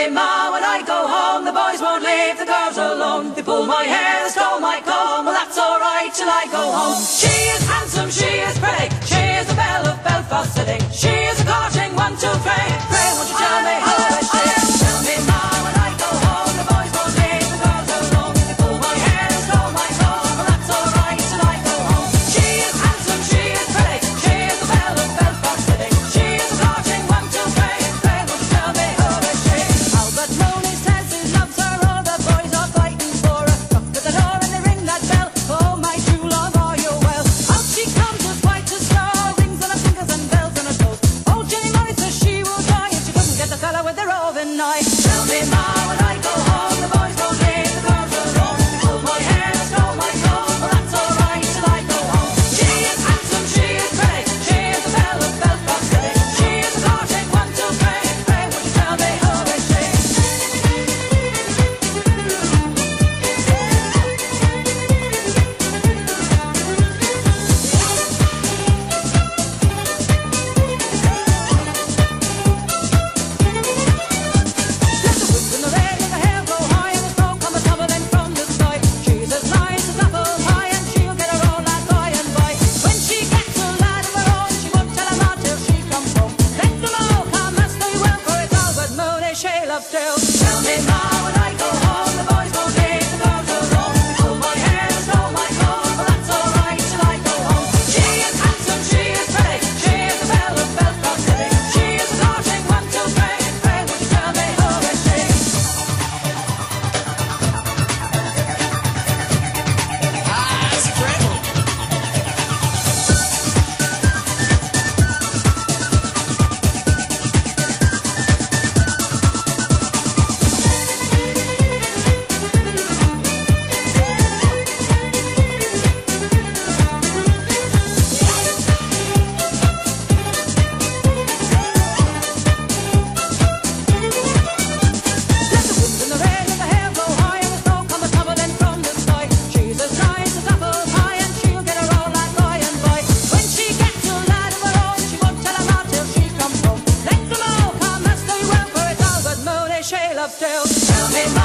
me, Ma, when I go home, the boys won't leave the girls alone. They pull my hair, they stole my comb. Well, that's alright till I go home. She is handsome, she is pretty, she is the belle of Belfast City. She is a courting 1, 2, 3. Pray, won't you tell me how is she? Tell me, Ma, when I go home, the boys won't leave the girls alone. They pull my hair, they stole my comb. Well, that's alright till I go home. She is handsome, she is pretty, she is the belle of Belfast City. She is a courting 1, 2, 3. Pray, won't you tell me how is she? Albert Mooney says he loves her, all the boys are fighting for her. Knock at the door and they ring that bell. Oh, my true love, are you well? Out she comes as white as snow, rings on her fingers and bells on her toes. Oh, Jenny Murray says she will die if she couldn't get the fella with the roving eye. Tell me, Ma, when I go home, the boys won't leave the girls alone. They pull my hair, they stole my comb. Well, that's alright till I go home. She is handsome, she is pretty, she is the belle of Belfast City. She is a courting 1, 2, 3. Pray, won't you tell me how is she? Let the wind and the rain and the hair blow high, and the smoke come a-tumbling from the sky. She's as nice as apple pie, and she'll get her own lad by and by. When she gets a lad of her own, she won't tell him out till she comes home. Let them all come as they will, for it's Albert Mooney she loves still. Tell me, Ma, when I go home, the boys won't leave the girls alone. They pull my hair, they stole my comb. Well, that's alright till I go home. She is handsome, she is pretty, she is the belle of Belfast City. She is a courting 1, 2, 3. Pray, won't you tell me how is she? Let the wind and the rain and the hair blow high, and the smoke come a-tumbling from the sky. She's as nice as apple pie, and she'll get her own lad by and by. When she gets a lad of her own, she won't tell him out till she comes home. Let them all come as they will, for it's Albert Mooney she loves still. Tell me, Ma,